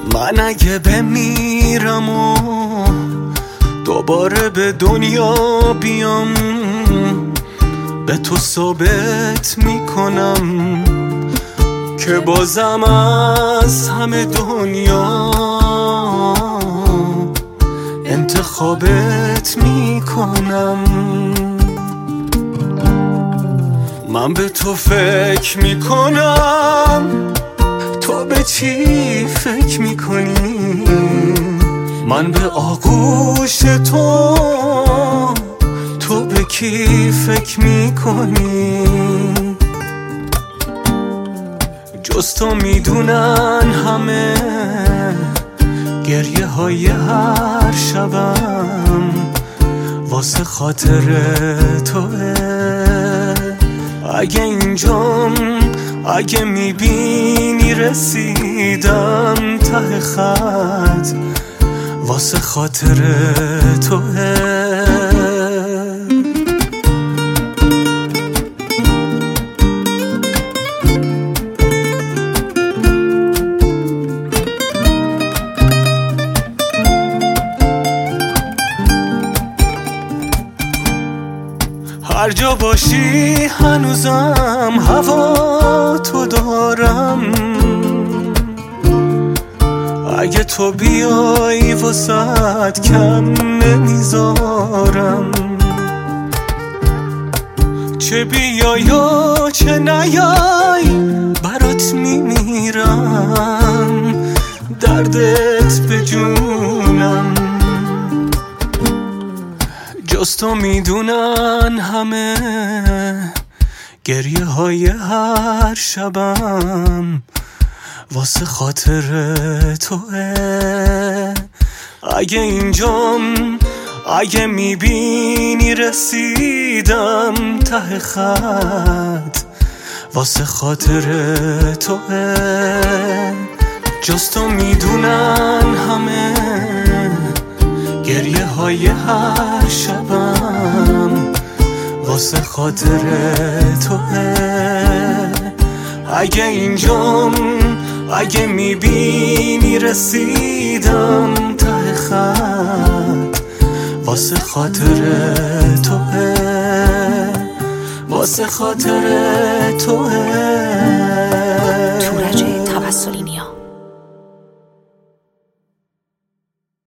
من اگه بمیرم و دوباره به دنیا بیام، به تو ثابت میکنم که بازم از همه دنیا انتخابت میکنم. من به تو فکر میکنم، تو به چی فکر میکنی؟ من به آغوش تو، تو به کی فکر میکنی؟ جز تو میدونن همه گریه های هر شبم واسه خاطر توه. اگه اینجام، اگه میبینی رسیدم ته خط واسه خاطر توه. هر جا باشی هنوزم هوا تو دارم. اگه تو بیای واسد کم نمیذارم. چه بیای یا چه نیای برات میمیرم، دردت به جونم. جز تو میدونن همه گریه های هر شبم واسه خاطر توه. اگه اینجام، اگه میبینی رسیدم ته خط واسه خاطر توه. جز تو میدونن همه گریه های هر شبم واسه خاطر توه. اگه اینجام، اگه میبینی رسیدم ته خط واسه خاطر توه، واسه خاطر توه. تورج توسلی نیا.